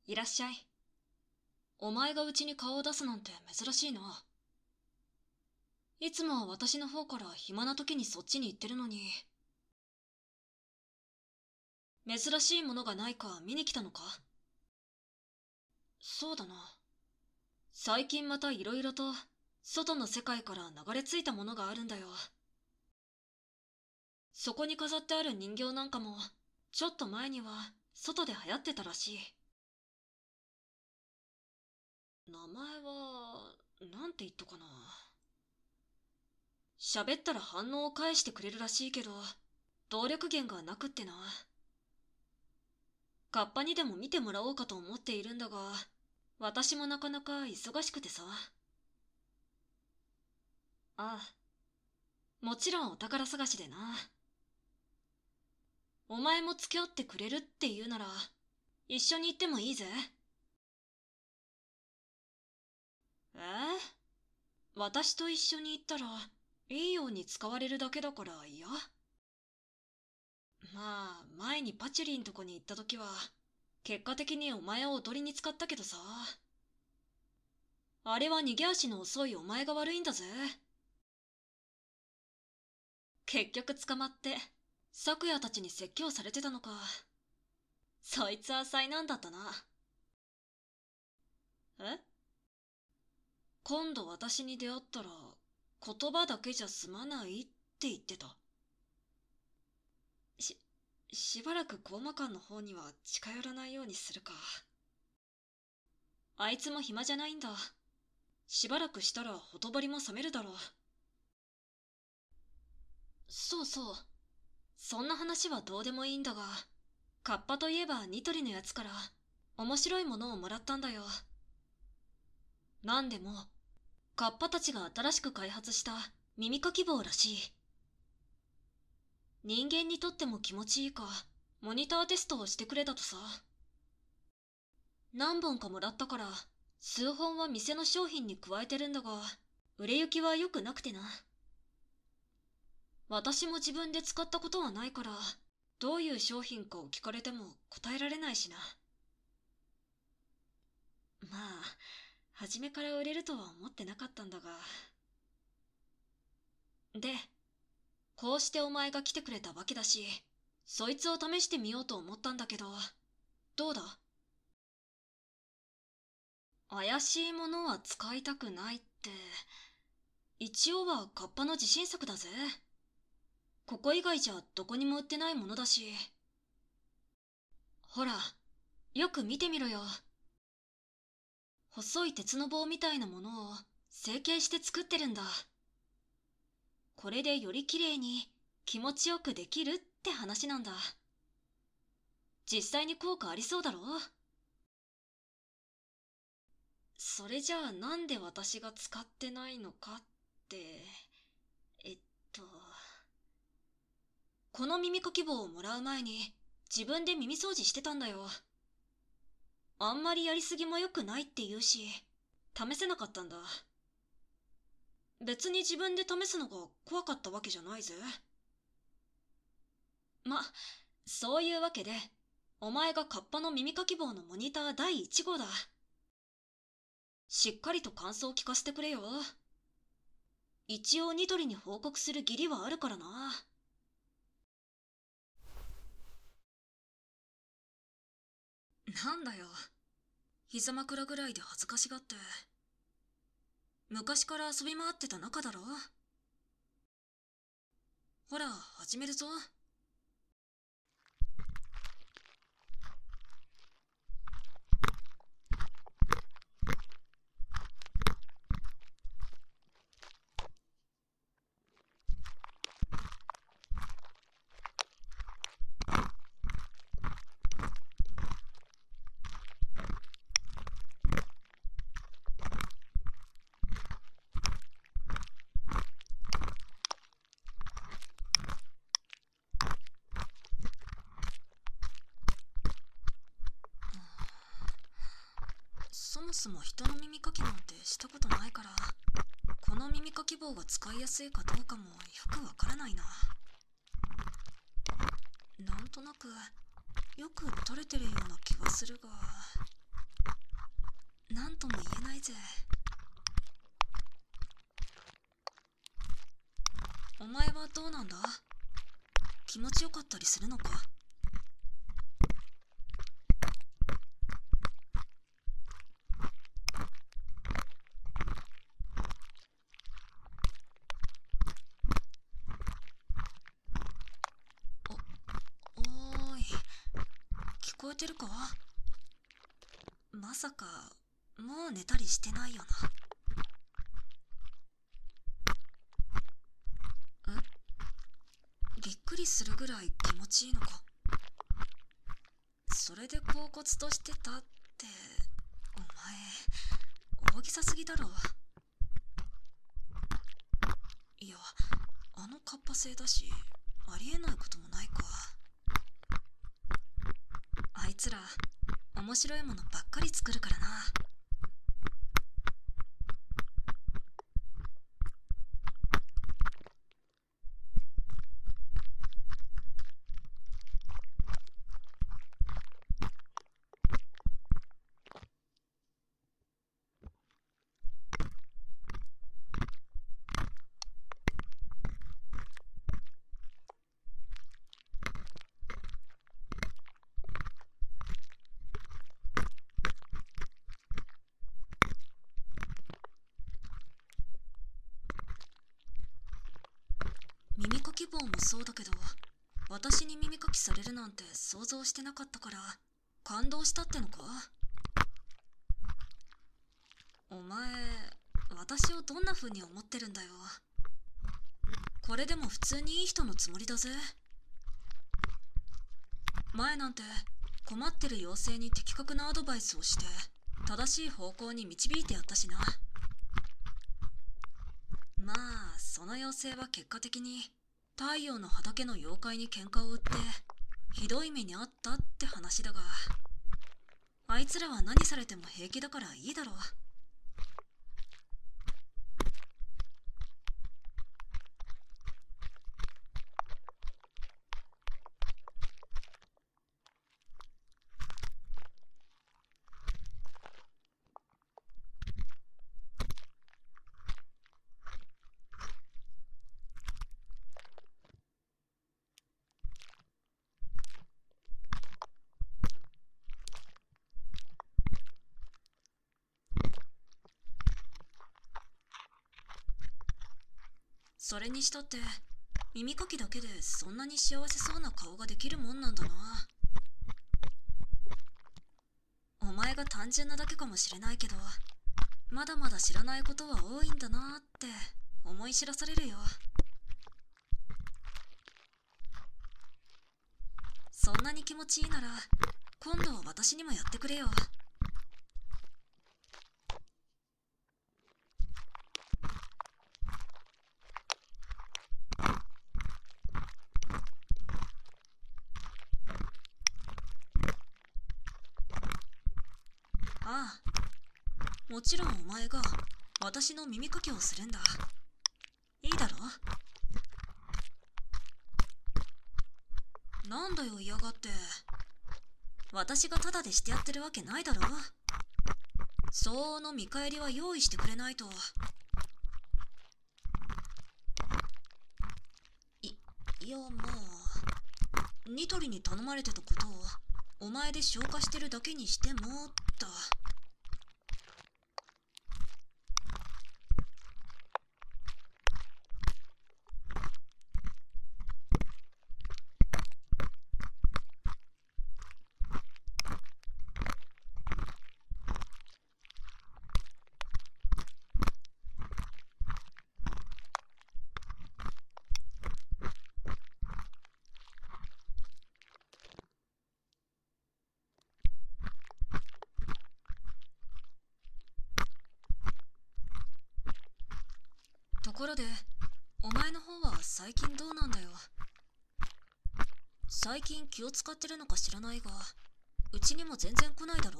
いらっしゃい。お前がうちに顔を出すなんて珍しいな。いつもは私の方から暇な時にそっちに行ってるのに。珍しいものがないか見に来たのか？そうだな。最近また色々と外の世界から流れ着いたものがあるんだよ。そこに飾ってある人形なんかもちょっと前には外で流行ってたらしい。名前はなんて言ったかな。喋ったら反応を返してくれるらしいけど動力源がなくってな。カッパにでも見てもらおうかと思っているんだが、私もなかなか忙しくてさ。ああ、もちろんお宝探しでな。お前も付き合ってくれるって言うなら一緒に行ってもいいぜ。私と一緒に行ったらいいように使われるだけだから嫌？まあ前にパチュリンとこに行った時は結果的にお前を踊りに使ったけどさ。あれは逃げ足の遅いお前が悪いんだぜ。結局捕まって咲夜たちに説教されてたのか。そいつは災難だったな。え？今度私に出会ったら言葉だけじゃ済まないって言ってた。しばらくコーマ館の方には近寄らないようにするか。あいつも暇じゃないんだ。しばらくしたらほとぼりも冷めるだろう。そうそう。そんな話はどうでもいいんだが、カッパといえばニトリのやつから面白いものをもらったんだよ。なんでもカッパたちが新しく開発した耳かき棒らしい。人間にとっても気持ちいいかモニターテストをしてくれだとさ。何本かもらったから数本は店の商品に加えてるんだが、売れ行きは良くなくてな。私も自分で使ったことはないからどういう商品かを聞かれても答えられないしな。まあ初めから売れるとは思ってなかったんだが。で、こうしてお前が来てくれたわけだし、そいつを試してみようと思ったんだけど、どうだ？怪しいものは使いたくないって、一応はカッパの自信作だぜ。ここ以外じゃどこにも売ってないものだし。ほら、よく見てみろよ。細い鉄の棒みたいなものを成形して作ってるんだ。これでより綺麗に気持ちよくできるって話なんだ。実際に効果ありそうだろ？それじゃあなんで私が使ってないのかって、えっと、この耳かき棒をもらう前に自分で耳掃除してたんだよ。あんまりやりすぎも良くないって言うし、試せなかったんだ。別に自分で試すのが怖かったわけじゃないぜ。そういうわけで、お前がカッパの耳かき棒のモニター第1号だ。しっかりと感想を聞かせてくれよ。一応ニトリに報告する義理はあるからな。なんだよ。膝枕ぐらいで恥ずかしがって。昔から遊び回ってた仲だろ？ほら、始めるぞ。そもそも人の耳かきなんてしたことないから、この耳かき棒が使いやすいかどうかもよくわからないな。なんとなくよく取れてるような気がするが。 なんとも言えないぜ。お前はどうなんだ？気持ちよかったりするのか？おーい、聞こえてるか？まさかもう寝たりしてないよな？びっくりするぐらい気持ちいいのか？それで恍惚としてたって、お前大げさすぎだろ。いや、あのカッパ製だし、ありえないこともないか。あいつら面白いものばっかり作るからな。耳かき棒もそうだけど、私に耳かきされるなんて想像してなかったから感動したってのか？お前、私をどんな風に思ってるんだよ。これでも普通にいい人のつもりだぜ。前なんて困ってる妖精に的確なアドバイスをして正しい方向に導いてやったしな。まあその妖精は結果的に太陽の畑の妖怪に喧嘩を売ってひどい目にあったって話だが、あいつらは何されても平気だからいいだろう。それにしたって耳かきだけでそんなに幸せそうな顔ができるもんなんだな。お前が単純なだけかもしれないけど、まだまだ知らないことは多いんだなって思い知らされるよ。そんなに気持ちいいなら今度は私にもやってくれよ。ああ、もちろんお前が私の耳かきをするんだ。いいだろ？なんだよ嫌がって。私がタダでしてやってるわけないだろ。相応の見返りは用意してくれないと。いやまあ、ニトリに頼まれてたことをお前で消化してるだけにしてもだ。ところで、お前の方は最近どうなんだよ。最近気を使ってるのか知らないが、うちにも全然来ないだろ。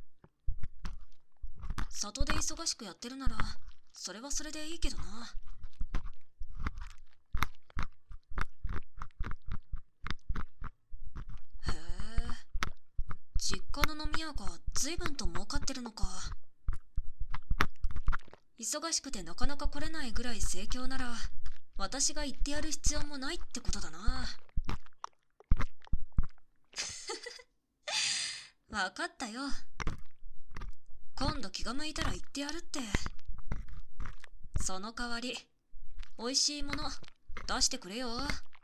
里で忙しくやってるなら、それはそれでいいけどな。へえ、実家の飲み屋が随分と儲かってるのか。 忙しくてなかなか来れないぐらい盛況なら、私が言ってやる必要もないってことだな。わかったよ。今度気が向いたら言ってやるって。その代わり、美味しいもの出してくれよ。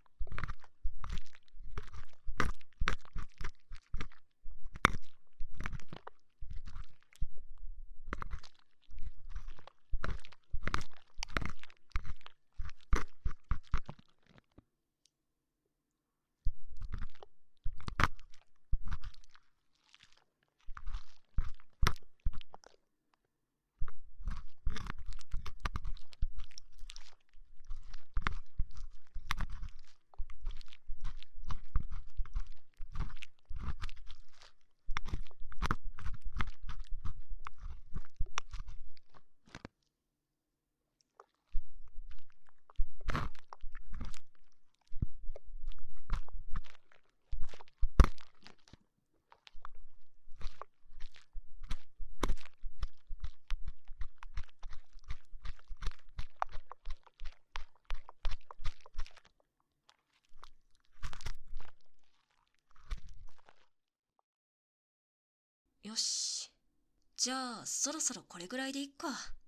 よし。じゃあ、そろそろこれぐらいでいっか。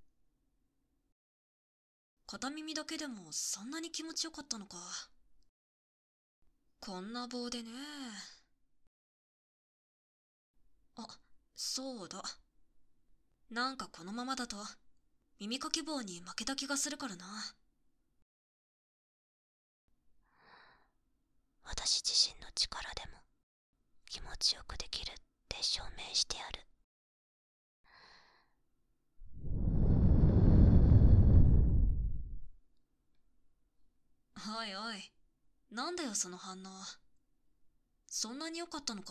片耳だけでもそんなに気持ちよかったのか。こんな棒でね。あ、そうだ。なんかこのままだと、耳かき棒に負けた気がするからな。 私自身の力でも気持ちよくできるって証明してやる。 おいおい、なんだよその反応。そんなに良かったのか？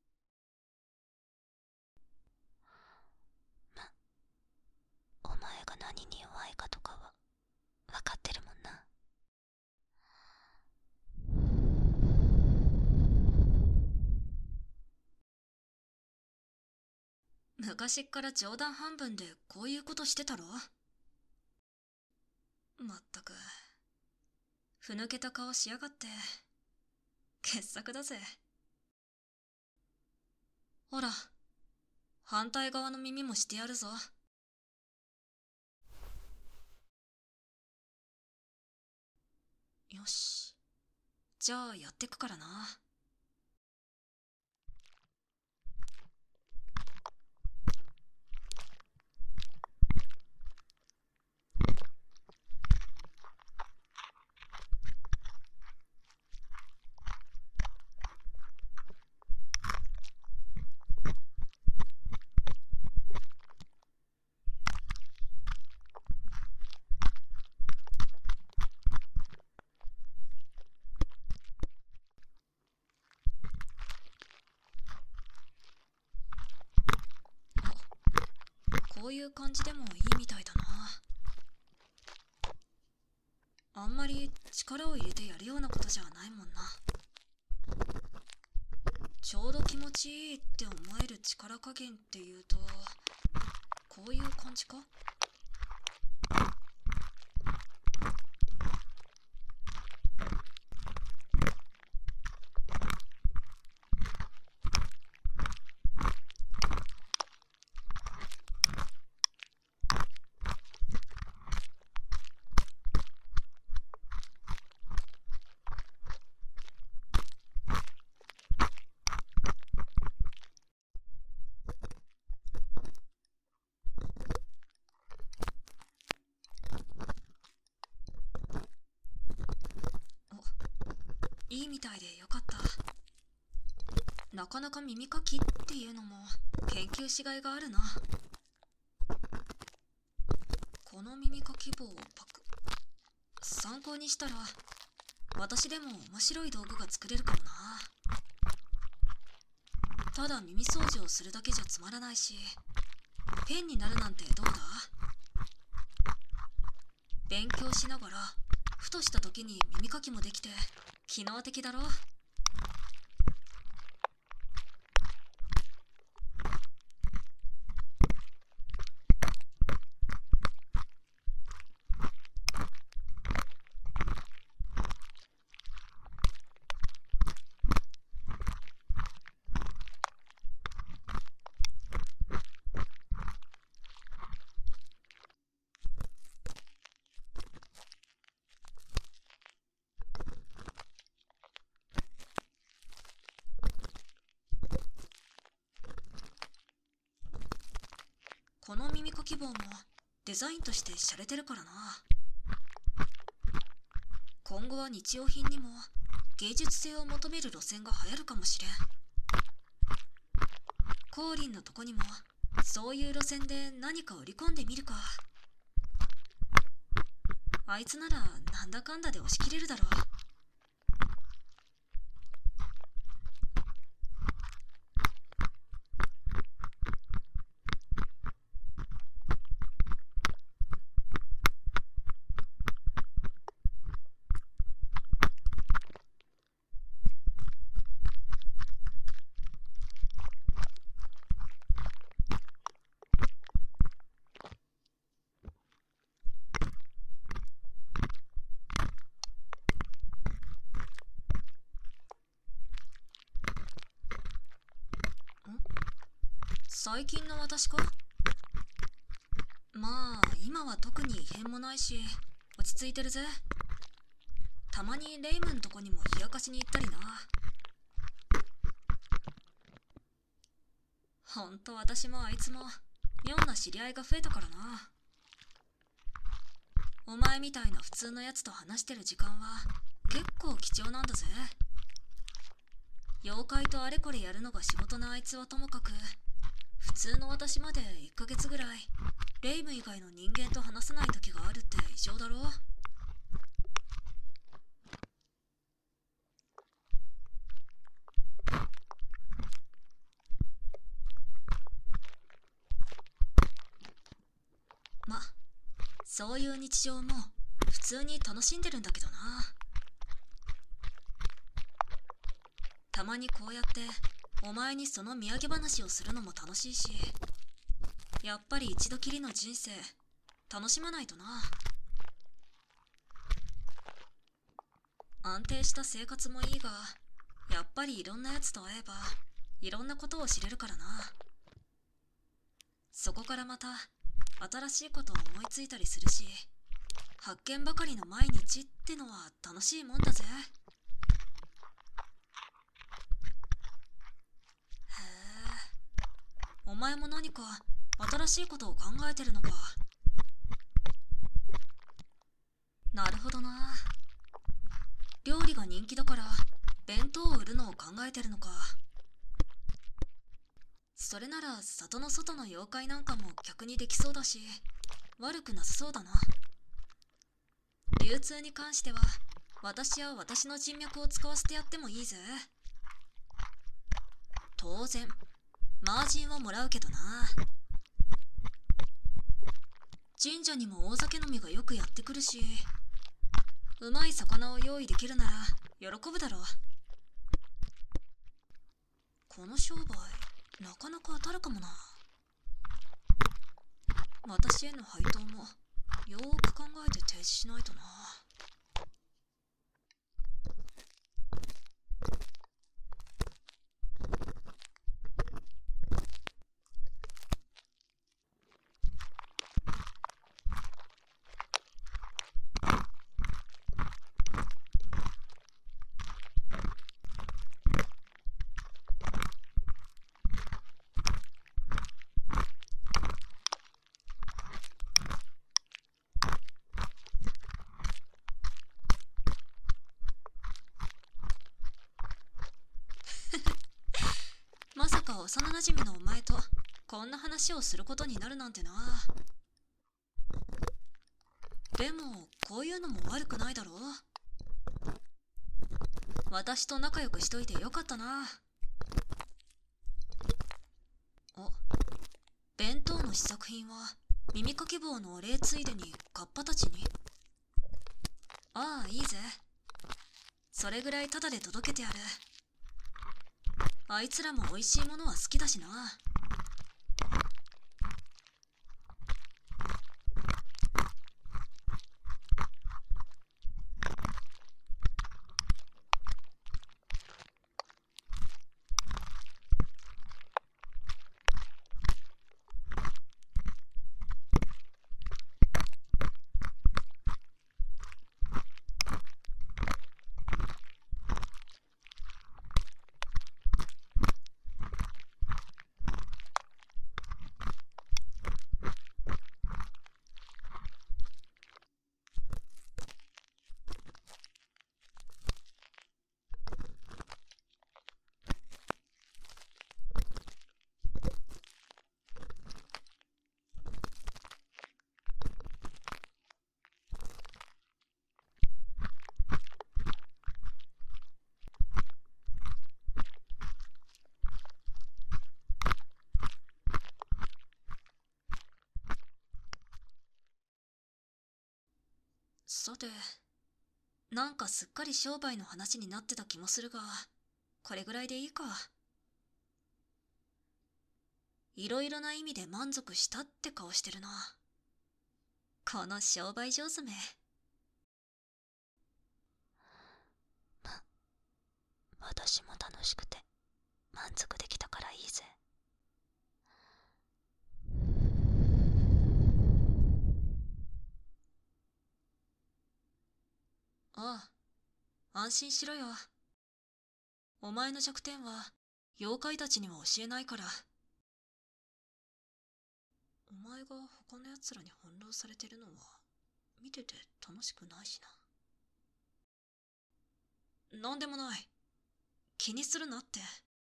お前が何に弱いかとかは分かってるもんな。 昔っから冗談半分でこういうことしてたろ？まったく、ふぬけた顔しやがって。傑作だぜ。ほら、反対側の耳もしてやるぞ。よし。じゃあやってくからな。こういう感じでもいいみたいだな。あんまり力を入れてやるようなことじゃないもんな。ちょうど気持ちいいって思える力加減っていうと、こういう感じか？いいみたいでよかった。なかなか耳かきっていうのも研究しがいがあるな。この耳かき棒をパク。参考にしたら、私でも面白い道具が作れるかもな。ただ耳掃除をするだけじゃつまらないし、ペンになるなんてどうだ？勉強しながら、ふとした時に耳かきもできて、機能的だろ？ この耳かき棒もデザインとして洒落てるからな。今後は日用品にも芸術性を求める路線が流行るかもしれん。コーリンのとこにもそういう路線で何か売り込んでみるか。あいつならなんだかんだで押し切れるだろう。最近の私か？まあ今は特に異変もないし落ち着いてるぜ。たまにレイムんとこにも冷やかしに行ったりな。ほんと私もあいつも妙な知り合いが増えたからな。お前みたいな普通のやつと話してる時間は結構貴重なんだぜ。妖怪とあれこれやるのが仕事なあいつはともかく、普通の私まで1ヶ月ぐらいレイム以外の人間と話さない時があるって異常だろ。ま、そういう日常も普通に楽しんでるんだけどな。たまにこうやってお前にその土産話をするのも楽しいし、やっぱり一度きりの人生楽しまないとな。安定した生活もいいが、やっぱりいろんなやつと会えばいろんなことを知れるからな。そこからまた新しいことを思いついたりするし、発見ばかりの毎日ってのは楽しいもんだぜ。へえ、お前も何か新しいことを考えてるのか。なるほどな。料理が人気だから弁当を売るのを考えてるのか。それなら里の外の妖怪なんかも客にできそうだし、悪くなさそうだな。流通に関しては私や私の人脈を使わせてやってもいいぜ。当然マージンはもらうけどな。神社にも大酒飲みがよくやってくるし、うまい魚を用意できるなら喜ぶだろう。この商売なかなか当たるかもな。私への配当もよーく考えて提示しないとな。まさか幼なじみのお前とこんな話をすることになるなんてな。でもこういうのも悪くないだろう。私と仲良くしといてよかったな。お、弁当の試作品は耳かき棒のお礼ついでにカッパたちに。ああ、いいぜ。それぐらいタダで届けてやる。あいつらも美味しいものは好きだしな。 さて、なんかすっかり商売の話になってた気もするが、これぐらいでいいか。いろいろな意味で満足したって顔してるな。この商売上手め。 私も楽しくて満足できたからいいぜ。 ああ、安心しろよ。お前の弱点は妖怪たちには教えないから。お前が他の奴らに翻弄されてるのは見てて楽しくないしな。なんでもない。気にするなって。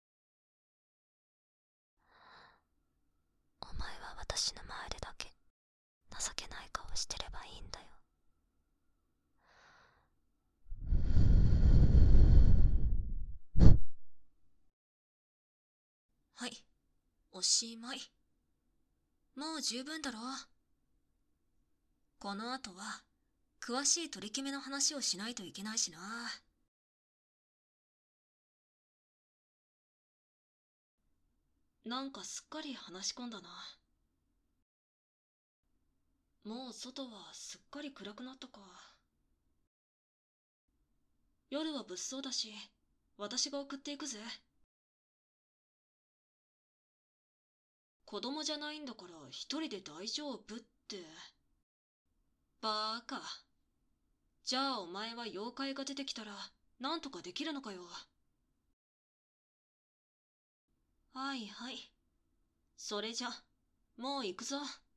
お前は私の前でだけ情けない顔してればいいんだよ。 はい、おしまい。もう十分だろ。この後は詳しい取り決めの話をしないといけないしな。なんかすっかり話し込んだな。もう外はすっかり暗くなったか。夜は物騒だし、私が送っていくぜ。子供じゃないんだから一人で大丈夫って。バーカ。じゃあお前は妖怪が出てきたらなんとかできるのかよ。はいはい。それじゃ、もう行くぞ。